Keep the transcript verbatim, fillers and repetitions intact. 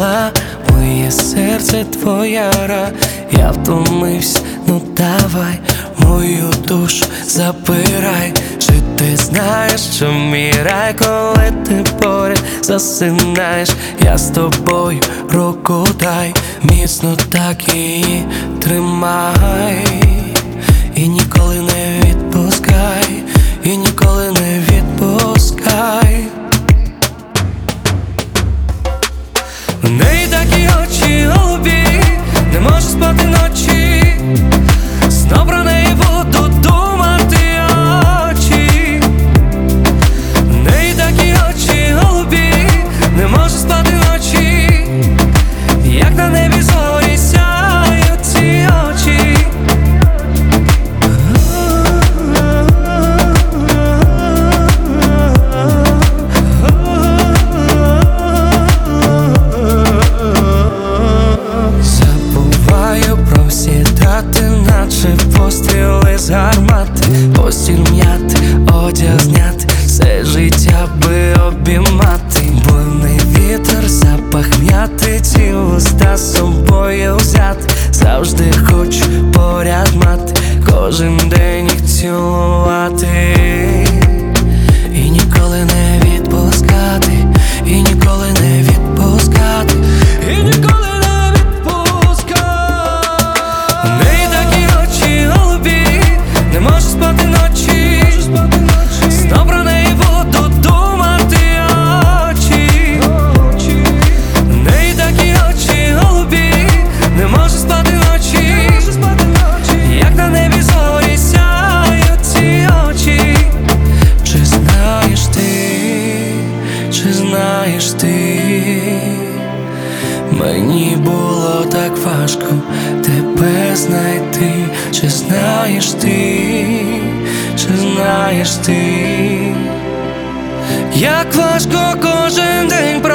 мала, моє серце твоя гра. Я втомився, ну давай, мою душу запирай. Чи ти знаєш, що мій рай, коли ти поряд засинаєш? Я з тобою руку дай, міцно так її тримай. І ніколи не відпускай, і ніколи не відпускай. В неї такі очі голубі, не можу спати ночі, знов про неї буду думати очі. В неї такі очі голубі, не можу спати ночі, як на небі зорі сяють ці очі. Наче постріли з гармати, постіль м'яти, одяг зняти, все життя би обіймати. Буйний вітер, запах м'яти, ці уста з собою взяти. Завжди хочу поряд мати, кожен день їх цілувати. І ніколи не відпускати, і ніколи не відпускати, і ніколи. Не можу спати ночі, знов про неї буду думати очі. В неї такі очі голубі, не можу спати ночі, як на небі зорі сяють ці очі. Чи знаєш ти, чи знаєш ти, мені було так важко тебе знайти. Чи знаєш ти, чи знаєш ти, як важко кожен день